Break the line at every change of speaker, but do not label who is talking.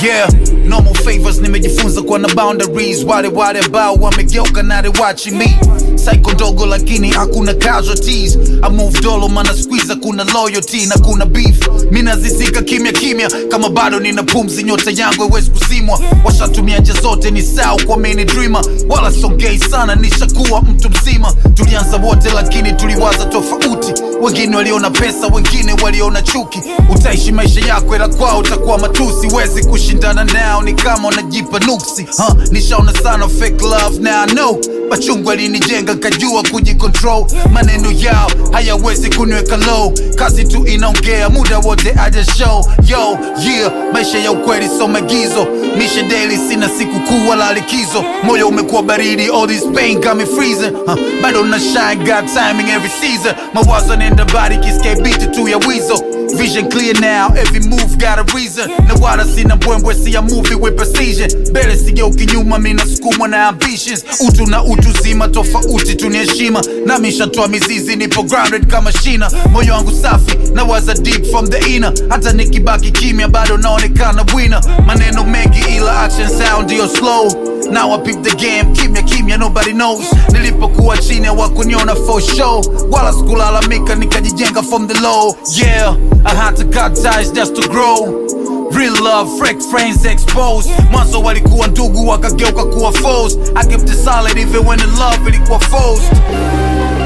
Yeah, no more favors, nimejifunza kwa na boundaries. Wale ambao wamegeuka na they watching me. Psycho ndogo lakini hakuna casualties. I move dolo mana squeeze kuna loyalty na kuna beef. Mina zizika kimya kama bado nina pumzi, nyota yangu haiwezi kusimwa. Washatumia njia zote ni sawa kwa mini dreamer. Wala songei sana nishakuwa mtu mzima. Tulianza wote lakini tuliwaza tofauti. Wengine waliona pesa, wengine waliona chuki. Utaishi maisha yako ila kwao utakuwa matusi. Wezi kushindana nao ni kama unajipa nuksi. Nishaona sana fake love now I know. Machungu alinijenga kajua kujicontrol. Maneno yao hayawezi kuniweka low. Kazi tu inaongea muda wote aja show. Yo, yeah, maisha ya ukweli so maigizo. Mishe daily sina siku kuu wala likizo. Moyo umekuwa baridi, all this pain got me freezing. Bado na shine, got timing every season. Mawazo nenda body kiske beat tu ya wizo. Vision clear now, every move got a reason. Na wala sina mbwembwe, see a movie with precision. Bele sigeuki nyuma, mina sukumwa na ambitions. Utu na utu zima, tofauti tuniheshima. Na mishatoa mizizi, nipo grounded kama shina. Moyo wangu safi, na waza deep from the inner. Hata nikibaki kimya, bado naonekana winner. Maneno mengi ila action sound yo slow. Now I peep the game, kimya, nobody knows. Nilipokuwa chini hawakuniona for show. Wala sikulalamika nikajijenga from the low. Yeah, I had to cut ties just to grow. Real love, fake friends exposed. Mwanzo walikuwa ndugu wakageuka kuwa foes. I kept it solid even when the love ilikuwa forced.